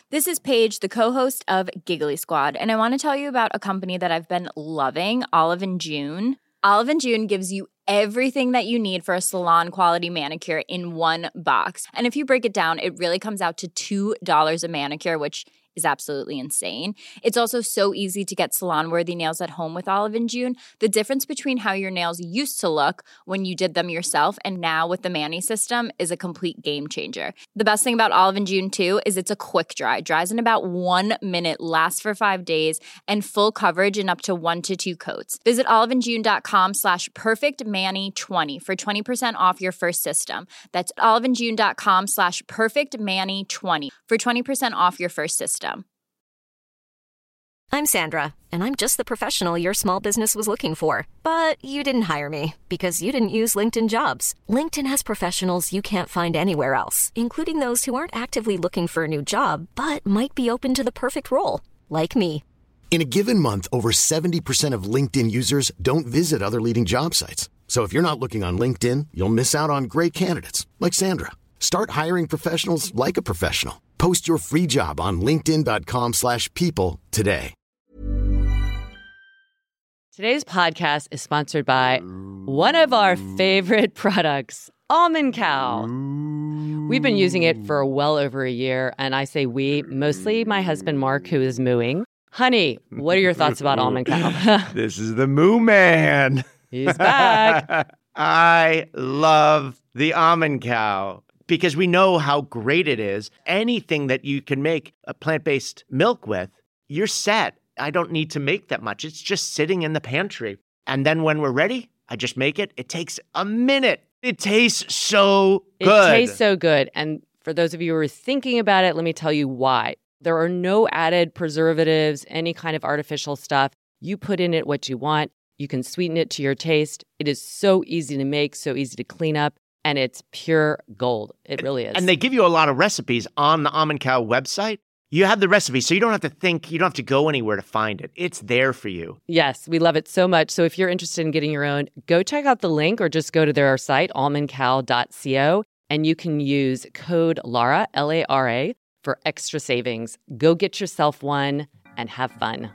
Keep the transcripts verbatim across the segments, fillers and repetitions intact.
This is Paige, the co-host of Giggly Squad, and I want to tell you about a company that I've been loving, Olive and June. Olive and June gives you everything that you need for a salon-quality manicure in one box. And if you break it down, it really comes out to two dollars a manicure, which is absolutely insane. It's also so easy to get salon-worthy nails at home with Olive and June. The difference between how your nails used to look when you did them yourself and now with the Mani system is a complete game changer. The best thing about Olive and June, too, is it's a quick dry. Dries in about one minute, lasts for five days, and full coverage in up to one to two coats. Visit oliveandjune.com slash perfectmani20 for twenty percent off your first system. That's oliveandjune.com slash perfectmani20 for twenty percent off your first system. I'm Sandra, and I'm just the professional your small business was looking for. But you didn't hire me because you didn't use LinkedIn Jobs. LinkedIn has professionals you can't find anywhere else, including those who aren't actively looking for a new job, but might be open to the perfect role, like me. In a given month, over seventy percent of LinkedIn users don't visit other leading job sites. So if you're not looking on LinkedIn, you'll miss out on great candidates, like Sandra. Start hiring professionals like a professional. Post your free job on linkedin.com slash people today. Today's podcast is sponsored by one of our favorite products, Almond Cow. We've been using it for well over a year, and I say we, mostly my husband Mark, who is mooing. Honey, what are your thoughts about Almond Cow? This is the Moo Man. He's back. I love the Almond Cow because we know how great it is. Anything that you can make a plant-based milk with, you're set. I don't need to make that much. It's just sitting in the pantry. And then when we're ready, I just make it. It takes a minute. It tastes so good. It tastes so good. And for those of you who are thinking about it, let me tell you why. There are no added preservatives, any kind of artificial stuff. You put in it what you want. You can sweeten it to your taste. It is so easy to make, so easy to clean up. And it's pure gold. It really is. And they give you a lot of recipes on the Almond Cow website. You have the recipe, so you don't have to think, you don't have to go anywhere to find it. It's there for you. Yes, we love it so much. So if you're interested in getting your own, go check out the link or just go to their site, almond cow dot co, and you can use code Lara, L A R A, for extra savings. Go get yourself one and have fun.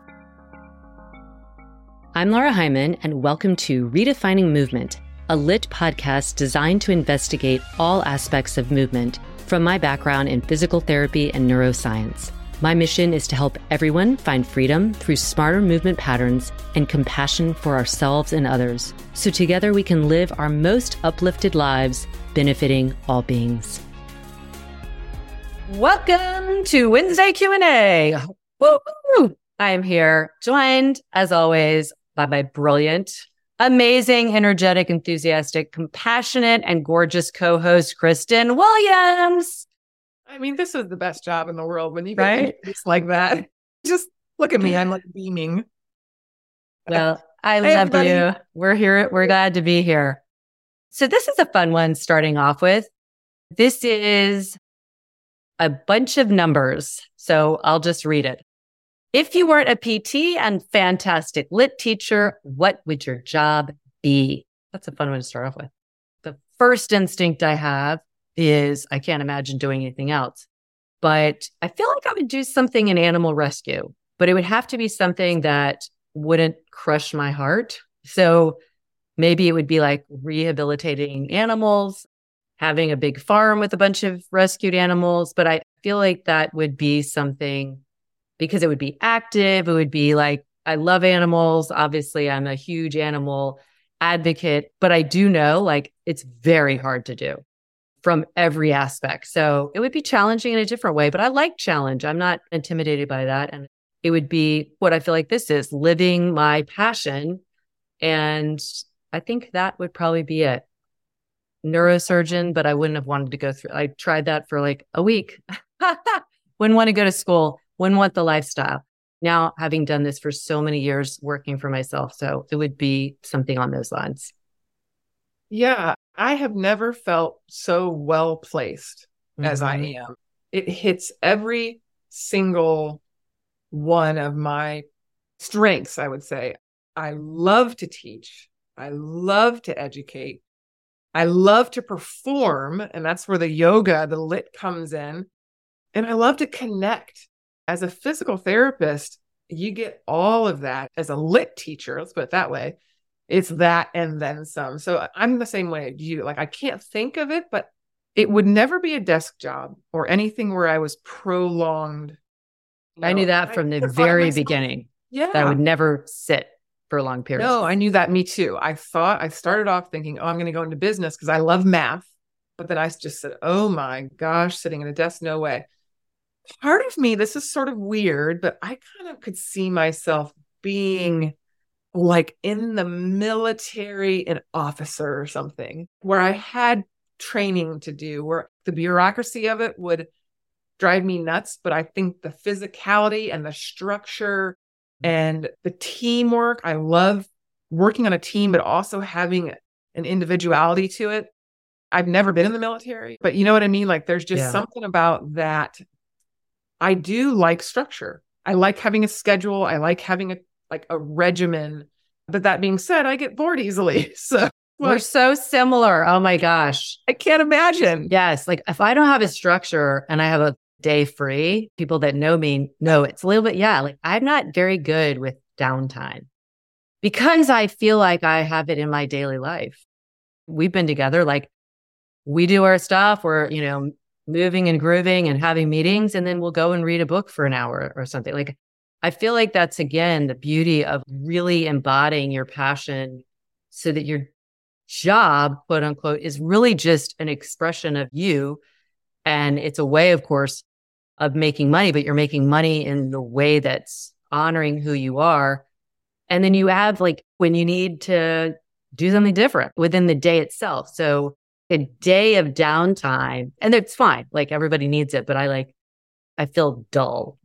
I'm Lara Hyman, and welcome to Redefining Movement, a lit podcast designed to investigate all aspects of movement from my background in physical therapy and neuroscience. My mission is to help everyone find freedom through smarter movement patterns and compassion for ourselves and others, so together we can live our most uplifted lives, benefiting all beings. Welcome to Wednesday Q and A. Woo-hoo! I am here, joined, as always, by my brilliant, amazing, energetic, enthusiastic, compassionate, and gorgeous co-host, Kristen Williams. I mean, this is the best job in the world when you get Right? introduced like that. Just look at me. I'm like beaming. Well, I Hey, love everybody. you. We're here. We're glad to be here. So this is a fun one starting off with. This is a bunch of numbers. So I'll just read it. If you weren't a P T and fantastic lit teacher, what would your job be? That's a fun one to start off with. The first instinct I have is I can't imagine doing anything else, but I feel like I would do something in animal rescue, but it would have to be something that wouldn't crush my heart. So maybe it would be like rehabilitating animals, having a big farm with a bunch of rescued animals. But I feel like that would be something because it would be active. It would be like, I love animals. Obviously, I'm a huge animal advocate, but I do know like it's very hard to do from every aspect. So it would be challenging in a different way, but I like challenge. I'm not intimidated by that. And it would be what I feel like this is, living my passion. And I think that would probably be it. Neurosurgeon, but I wouldn't have wanted to go through. I tried that for like a week. Wouldn't want to go to school. Wouldn't want the lifestyle. Now, having done this for so many years, working for myself. So it would be something on those lines. Yeah, I have never felt so well placed Mm-hmm. as I am. It hits every single one of my strengths, I would say. I love to teach. I love to educate. I love to perform. And that's where the yoga, the lit comes in. And I love to connect. As a physical therapist, you get all of that. As a lit teacher, let's put it that way, it's that and then some. So I'm the same way as you. Like, I can't think of it, but it would never be a desk job or anything where I was prolonged. I knew that from the very beginning. Yeah. That I would never sit for long periods. No, I knew that. Me too. I thought, I started off thinking, oh, I'm going to go into business because I love math. But then I just said, oh my gosh, sitting at a desk, no way. Part of me, this is sort of weird, but I kind of could see myself being like in the military, an officer or something, where I had training to do, where the bureaucracy of it would drive me nuts. But I think the physicality and the structure and the teamwork, I love working on a team, but also having an individuality to it. I've never been in the military, but you know what I mean? Like, there's just Yeah. something about that. I do like structure. I like having a schedule. I like having a like a regimen. But that being said, I get bored easily. So We're like, so similar. Oh my gosh. I can't imagine. Yes. Like, if I don't have a structure and I have a day free, people that know me know it's a little bit, yeah, like I'm not very good with downtime because I feel like I have it in my daily life. We've been together, like we do our stuff. We're, you know, moving and grooving and having meetings, and then we'll go and read a book for an hour or something. Like, I feel like that's, again, the beauty of really embodying your passion so that your job, quote unquote, is really just an expression of you. And it's a way, of course, of making money, but you're making money in the way that's honoring who you are. And then you have, like, when you need to do something different within the day itself. So a day of downtime, and it's fine. Like, everybody needs it, but I like, I feel dull.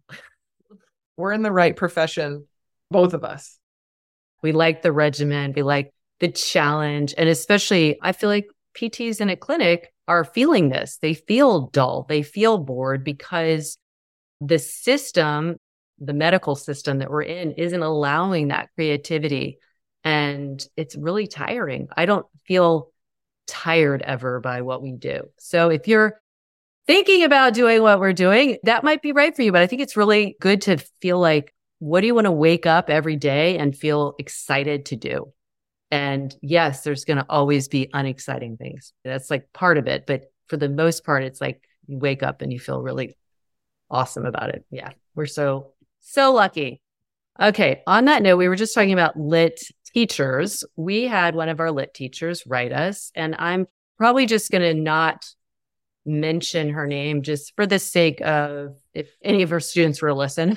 We're in the right profession, both of us. We like the regimen. We like the challenge. And especially, I feel like P Ts in a clinic are feeling this. They feel dull. They feel bored because the system, the medical system that we're in, isn't allowing that creativity. And it's really tiring. I don't feel tired ever by what we do. So if you're thinking about doing what we're doing, that might be right for you. But I think it's really good to feel like, what do you want to wake up every day and feel excited to do? And yes, there's going to always be unexciting things. That's like part of it. But for the most part, it's like you wake up and you feel really awesome about it. Yeah, we're so, so lucky. Okay. On that note, we were just talking about lit teachers. We had one of our lit teachers write us, and I'm probably just going to not mention her name just for the sake of if any of her students were to listen.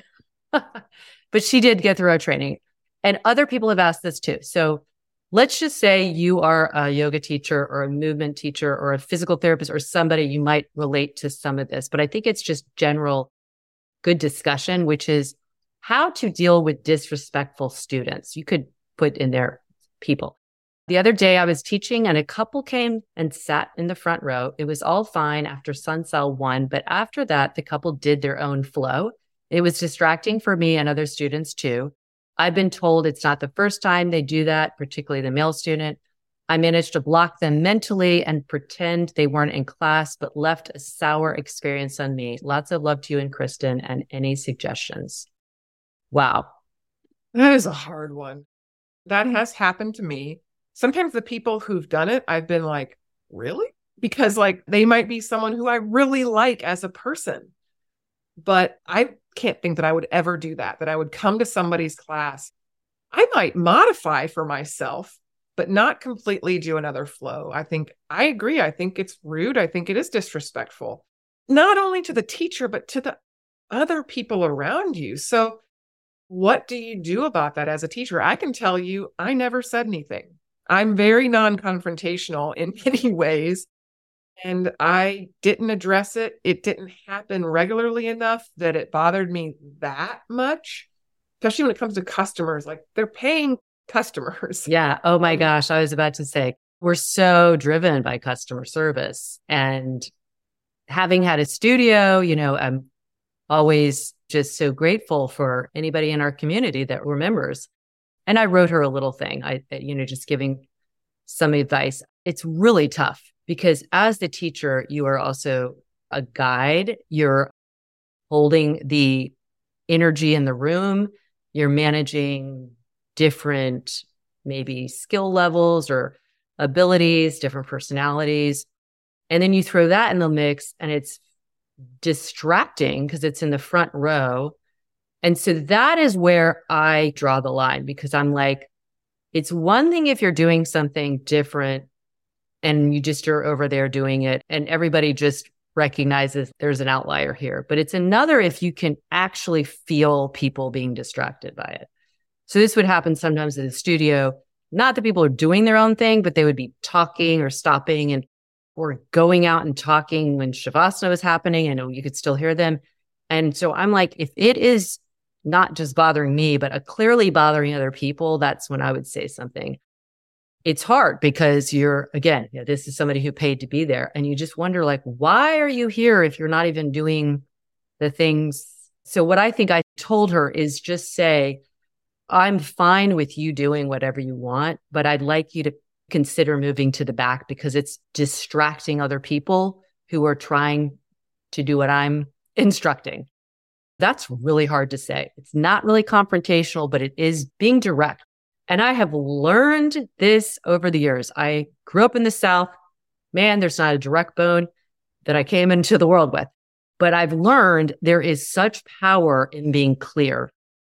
But she did get through our training, and other people have asked this too. So let's just say you are a yoga teacher or a movement teacher or a physical therapist or somebody, you might relate to some of this, but I think it's just general good discussion, which is how to deal with disrespectful students. You could put in there people. The other day I was teaching and a couple came and sat in the front row. It was all fine after Sun Cell one, but after that, the couple did their own flow. It was distracting for me and other students too. I've been told it's not the first time they do that, particularly the male student. I managed to block them mentally and pretend they weren't in class, but left a sour experience on me. Lots of love to you and Kristen, and any suggestions? Wow. That is a hard one. That has happened to me. Sometimes the people who've done it, I've been like, really? Because like they might be someone who I really like as a person, but I can't think that I would ever do that, that I would come to somebody's class. I might modify for myself, but not completely do another flow. I think I agree. I think it's rude. I think it is disrespectful, not only to the teacher, but to the other people around you. So what do you do about that as a teacher? I can tell you, I never said anything. I'm very non-confrontational in many ways, and I didn't address it. It didn't happen regularly enough that it bothered me that much, especially when it comes to customers. Like, they're paying customers. Yeah. Oh my gosh. I was about to say, we're so driven by customer service, and having had a studio, you know, I'm always just so grateful for anybody in our community that remembers. And I wrote her a little thing, I, you know, just giving some advice. It's really tough because as the teacher, you are also a guide. You're holding the energy in the room. You're managing different maybe skill levels or abilities, different personalities. And then you throw that in the mix and it's distracting because it's in the front row. And so that is where I draw the line, because I'm like, it's one thing if you're doing something different and you just are over there doing it and everybody just recognizes there's an outlier here. But it's another if you can actually feel people being distracted by it. So this would happen sometimes in the studio. Not that people are doing their own thing, but they would be talking or stopping and or going out and talking when Shavasana was happening. I know you could still hear them. And so I'm like, if it is not just bothering me, but uh, clearly bothering other people, that's when I would say something. It's hard because you're, again, you know, this is somebody who paid to be there. And you just wonder, like, why are you here if you're not even doing the things? So what I think I told her is just say, I'm fine with you doing whatever you want, but I'd like you to consider moving to the back because it's distracting other people who are trying to do what I'm instructing. That's really hard to say. It's not really confrontational, but it is being direct. And I have learned this over the years. I grew up in the South. Man, there's not a direct bone that I came into the world with. But I've learned there is such power in being clear.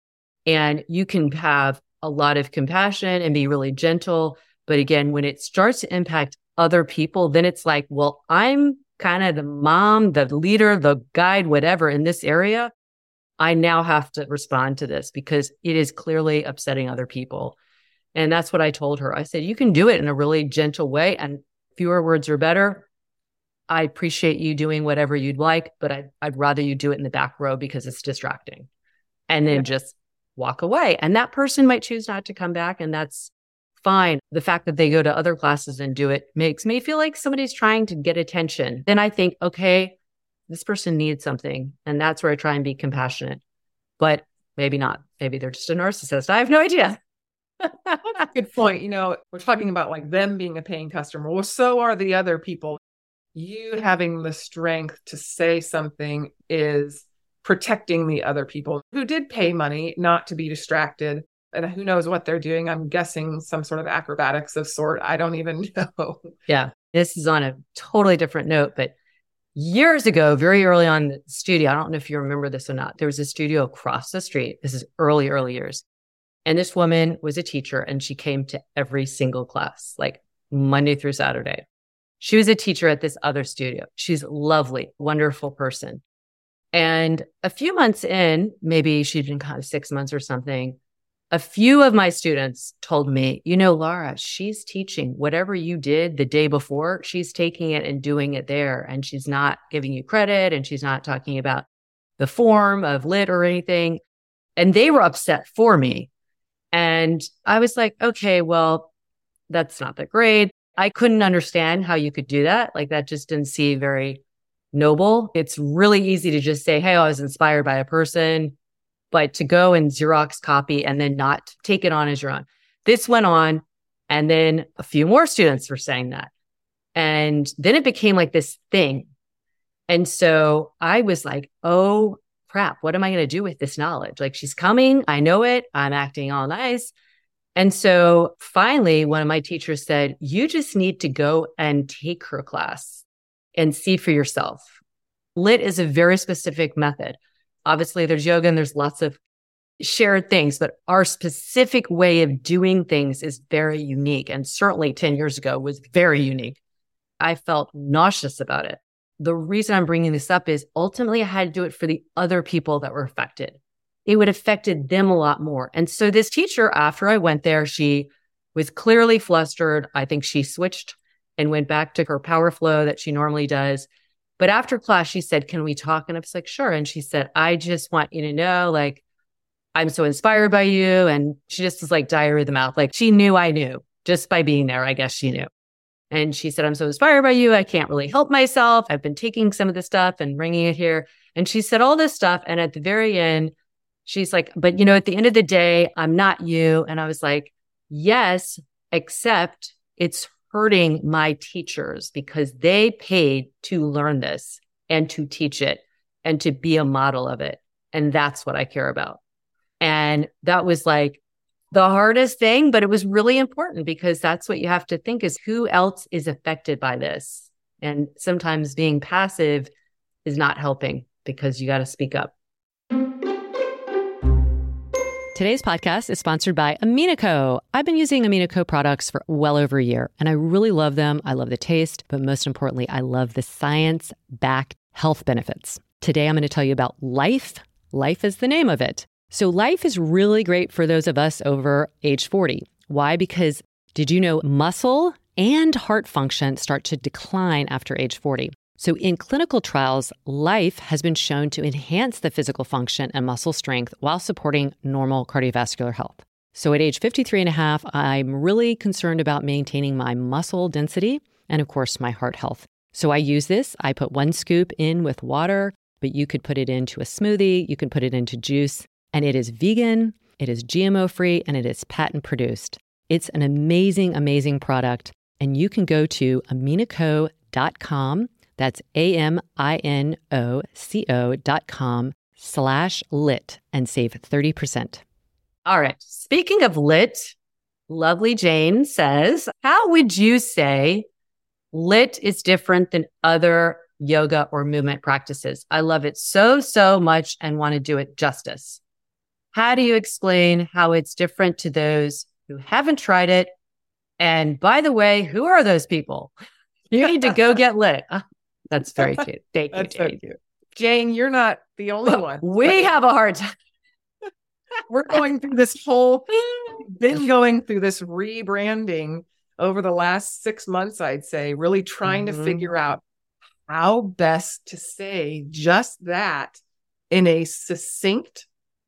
And you can have a lot of compassion and be really gentle. But again, when it starts to impact other people, then it's like, well, I'm kind of the mom, the leader, the guide, whatever in this area. I now have to respond to this because it is clearly upsetting other people. And that's what I told her. I said, you can do it in a really gentle way and fewer words are better. I appreciate you doing whatever you'd like, but I'd, I'd rather you do it in the back row because it's distracting. And then yeah. just walk away. And that person might choose not to come back, and that's fine. The fact that they go to other classes and do it makes me feel like somebody's trying to get attention. Then I think, okay, this person needs something. And that's where I try and be compassionate. But maybe not. Maybe they're just a narcissist. I have no idea. That's a good point. You know, we're talking about like them being a paying customer. Well, so are the other people. You having the strength to say something is protecting the other people who did pay money not to be distracted. And who knows what they're doing. I'm guessing some sort of acrobatics of sort. I don't even know. Yeah. This is on a totally different note, but years ago, very early on in the studio, I don't know if you remember this or not, there was a studio across the street. This is early, early years. And this woman was a teacher and she came to every single class, like Monday through Saturday. She was a teacher at this other studio. She's lovely, wonderful person. And a few months in, maybe she'd been kind of six months or something, a few of my students told me, you know, Laura, she's teaching whatever you did the day before. She's taking it and doing it there. And she's not giving you credit. And she's not talking about the form of lit or anything. And they were upset for me. And I was like, okay, well, that's not that great. I couldn't understand how you could do that. Like that just didn't seem very noble. It's really easy to just say, hey, I was inspired by a person. But to go and Xerox copy and then not take it on as your own. This went on, and then a few more students were saying that. And then it became like this thing. And so I was like, oh, crap, what am I going to do with this knowledge? Like, she's coming. I know it. I'm acting all nice. And so finally, one of my teachers said, you just need to go and take her class and see for yourself. Lit is a very specific method. Obviously, there's yoga and there's lots of shared things, but our specific way of doing things is very unique. And certainly ten years ago was very unique. I felt nauseous about it. The reason I'm bringing this up is ultimately I had to do it for the other people that were affected. It would have affected them a lot more. And so this teacher, after I went there, she was clearly flustered. I think she switched and went back to her power flow that she normally does. But after class, she said, can we talk? And I was like, sure. And she said, I just want you to know, like, I'm so inspired by you. And she just was like diarrhea of the mouth. Like she knew I knew just by being there. I guess she knew. And she said, I'm so inspired by you. I can't really help myself. I've been taking some of this stuff and bringing it here. And she said all this stuff. And at the very end, she's like, but you know, at the end of the day, I'm not you. And I was like, yes, except it's hurting my teachers because they paid to learn this and to teach it. and to be a model of it. And that's what I care about. And that was like the hardest thing, but it was really important because that's what you have to think is who else is affected by this. And sometimes being passive is not helping because you got to speak up. Today's podcast is sponsored by AminoCo. I've been using AminoCo products for well over a year, and I really love them. I love the taste, but most importantly, I love the science-backed health benefits. Today, I'm going to tell you about Life. Life is the name of it. So Life is really great for those of us over age forty. Why? Because did you know muscle and heart function start to decline after age forty? So in clinical trials, Life has been shown to enhance the physical function and muscle strength while supporting normal cardiovascular health. So at age fifty-three and a half, I'm really concerned about maintaining my muscle density and, of course, my heart health. So I use this. I put one scoop in with water, but you could put it into a smoothie. You can put it into juice. And it is vegan, it is G M O-free, and it is patent produced. It's an amazing, amazing product. And you can go to aminoco dot com. That's A-M-I-N-O-C-O dot com slash lit and save thirty percent. All right. Speaking of lit, lovely Jane says, how would you say lit is different than other yoga or movement practices? I love it so, so much and want to do it justice. How do you explain how it's different to those who haven't tried it? And by the way, who are those people? You need to go get lit. That's very cute. Thank you, That's Jane. so cute. Jane, you're not the only one. We have a hard time. We're going through this whole, been going through this rebranding over the last six months, I'd say, really trying Mm-hmm. to figure out how best to say just that in a succinct,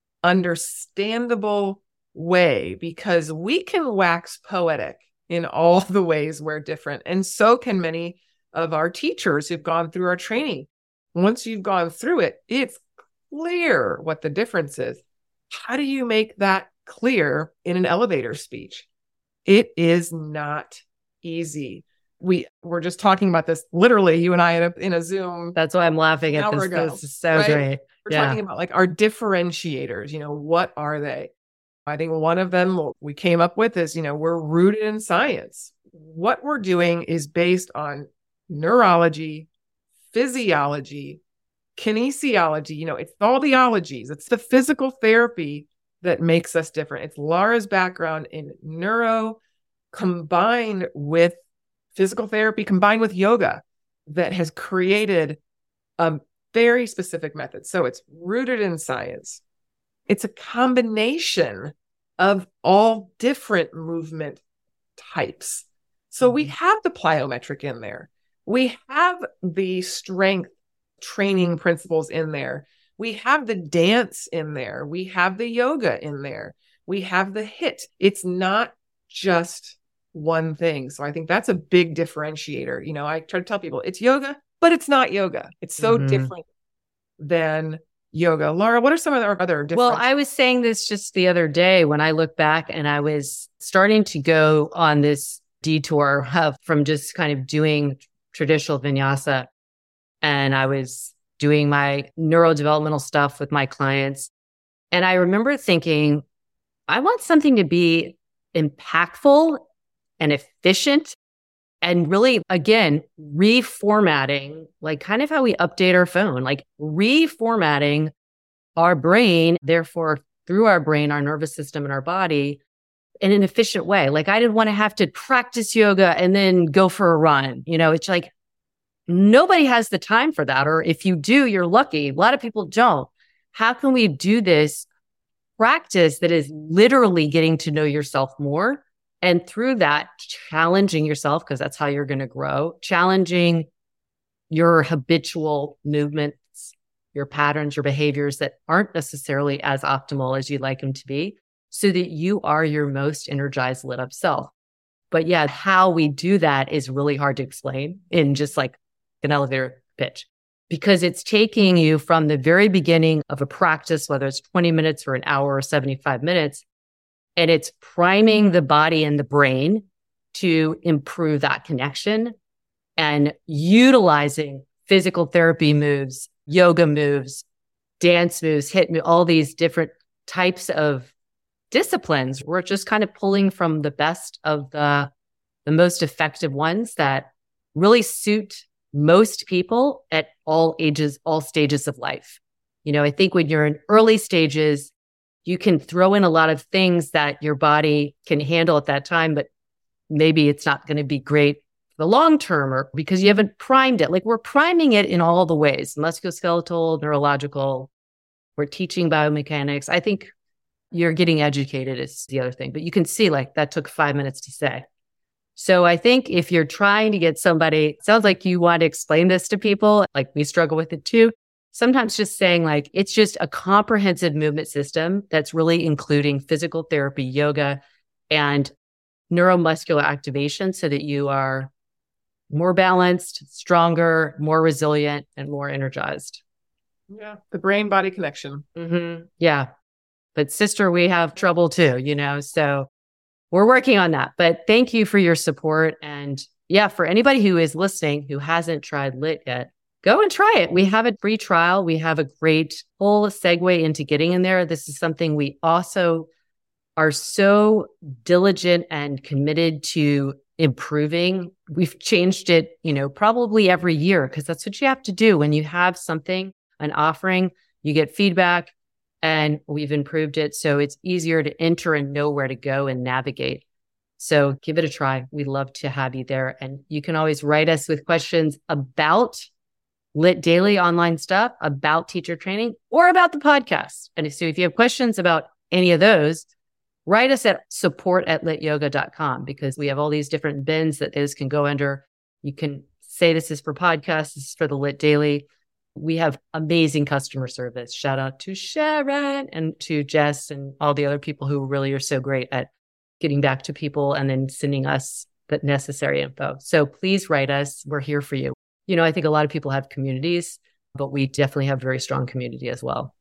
understandable way, because we can wax poetic in all the ways we're different. And so can many of our teachers who've gone through our training. Once you've gone through it, it's clear what the difference is. How do you make that clear in an elevator speech? It is not easy. We were just talking about this, literally, you and I in a, in a Zoom. That's why I'm laughing An at hour this. ago, This is so right? great. We're Yeah. talking about like our differentiators, you know, what are they? I think one of them we came up with is, you know, we're rooted in science. What we're doing is based on neurology, physiology, kinesiology, you know, it's all the ologies. It's the physical therapy that makes us different. It's Laura's background in neuro combined with physical therapy, combined with yoga that has created a very specific method. So it's rooted in science. It's a combination of all different movement types. So we have the plyometric in there. We have the strength training principles in there. We have the dance in there. We have the yoga in there. We have the H I I T. It's not just one thing. So I think that's a big differentiator. You know, I try to tell people it's yoga, but it's not yoga. It's so Mhm. different than yoga. Laura, what are some of our other different? Well, I was saying this just the other day when I look back and I was starting to go on this detour of, from just kind of doing traditional vinyasa. And I was doing my neurodevelopmental stuff with my clients. And I remember thinking, I want something to be impactful and efficient and really, again, reformatting, like kind of how we update our phone, like reformatting our brain, therefore through our brain, our nervous system and our body in an efficient way. Like I didn't want to have to practice yoga and then go for a run. You know, it's like nobody has the time for that. Or if you do, you're lucky. A lot of people don't. How can we do this practice that is literally getting to know yourself more? And through that, challenging yourself, because that's how you're going to grow, challenging your habitual movements, your patterns, your behaviors that aren't necessarily as optimal as you'd like them to be, so that you are your most energized, lit up self. But yeah, how we do that is really hard to explain in just like an elevator pitch, because it's taking you from the very beginning of a practice, whether it's twenty minutes or an hour or seventy-five minutes, and it's priming the body and the brain to improve that connection and utilizing physical therapy moves, yoga moves, dance moves, hit me, all these different types of disciplines. We're just kind of pulling from the best of the, the most effective ones that really suit most people at all ages, all stages of life. You know, I think when you're in early stages, you can throw in a lot of things that your body can handle at that time, but maybe it's not going to be great for the long term or because you haven't primed it. Like we're priming it in all the ways, musculoskeletal, neurological, we're teaching biomechanics. I think you're getting educated is the other thing, but you can see like that took five minutes to say. So I think if you're trying to get somebody, it sounds like you want to explain this to people, like we struggle with it too. Sometimes just saying like, it's just a comprehensive movement system that's really including physical therapy, yoga, and neuromuscular activation so that you are more balanced, stronger, more resilient, and more energized. Yeah. The brain-body connection. Mm-hmm. Yeah. But sister, we have trouble too, you know, so we're working on that. But thank you for your support. And yeah, for anybody who is listening, who hasn't tried L I T yet, go and try it. We have a free trial. We have a great whole segue into getting in there. This is something we also are so diligent and committed to improving. We've changed it, you know, probably every year because that's what you have to do. When you have something, an offering, you get feedback and we've improved it. So it's easier to enter and know where to go and navigate. So give it a try. We'd love to have you there. And you can always write us with questions about L I T Daily online stuff, about teacher training, or about the podcast. And so if you have questions about any of those, write us at support at lit yoga dot com because we have all these different bins that those can go under. You can say this is for podcasts, this is for the L I T Daily. We have amazing customer service. Shout out to Sharon and to Jess and all the other people who really are so great at getting back to people and then sending us the necessary info. So please write us. We're here for you. You know, I think a lot of people have communities, but we definitely have a very strong community as well.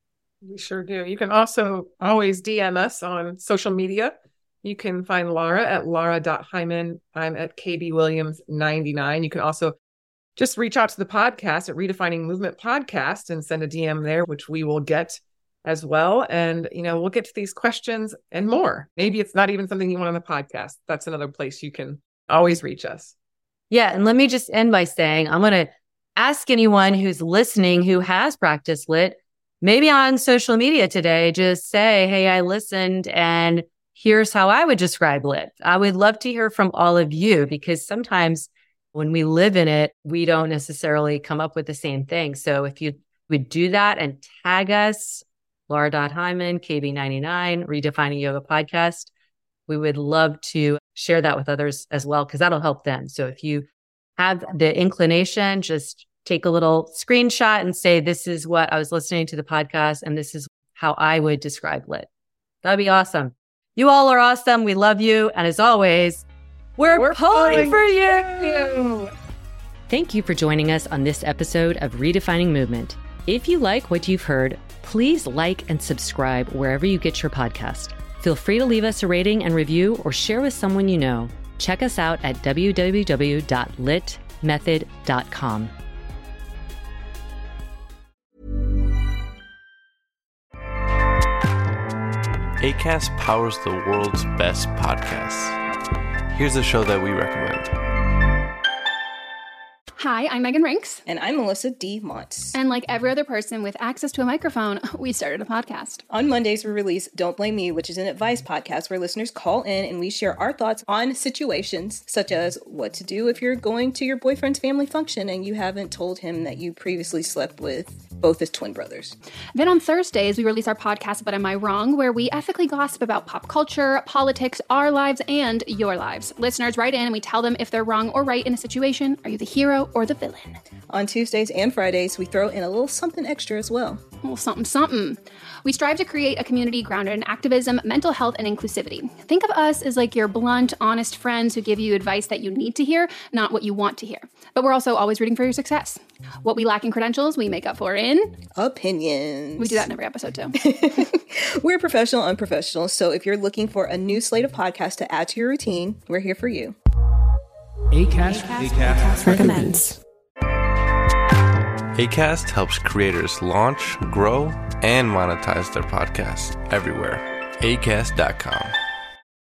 We sure do. You can also always D M us on social media. You can find Laura at laura dot hyman. I'm at K B Williams ninety-nine. You can also just reach out to the podcast at Redefining Movement Podcast and send a D M there, which we will get as well. And, you know, we'll get to these questions and more. Maybe it's not even something you want on the podcast. That's another place you can always reach us. Yeah. And let me just end by saying, I'm going to ask anyone who's listening who has practiced L I T, maybe on social media today, just say, hey, I listened and here's how I would describe L I T. I would love to hear from all of you because sometimes when we live in it, we don't necessarily come up with the same thing. So if you would do that and tag us, laura dot hyman, K B ninety-nine, Redefining Yoga Podcast, we would love to share that with others as well, because that'll help them. So if you have the inclination, just take a little screenshot and say, this is what I was listening to the podcast, and this is how I would describe L I T. That'd be awesome. You all are awesome. We love you. And as always, we're, we're pulling for you. Thank you for joining us on this episode of Redefining Movement. If you like what you've heard, please like and subscribe wherever you get your podcast. Feel free to leave us a rating and review or share with someone you know. Check us out at w w w dot lit method dot com. Acast powers the world's best podcasts. Here's a show that we recommend. Hi, I'm Megan Rinks. And I'm Melissa D. Montz. And like every other person with access to a microphone, we started a podcast. On Mondays, we release Don't Blame Me, which is an advice podcast where listeners call in and we share our thoughts on situations such as what to do if you're going to your boyfriend's family function and you haven't told him that you previously slept with both his twin brothers. Then on Thursdays, we release our podcast, But Am I Wrong?, where we ethically gossip about pop culture, politics, our lives, and your lives. Listeners write in and we tell them if they're wrong or right in a situation. Are you the hero or the villain? On Tuesdays and Fridays, we throw in a little something extra as well. A little something, something. We strive to create a community grounded in activism, mental health, and inclusivity. Think of us as like your blunt, honest friends who give you advice that you need to hear, not what you want to hear. But we're also always rooting for your success. What we lack in credentials, we make up for in opinions. We do that in every episode too. We're professional, unprofessional. So if you're looking for a new slate of podcasts to add to your routine, we're here for you. Acast, Acast, Acast recommends. Acast helps creators launch, grow, and monetize their podcasts everywhere. acast dot com.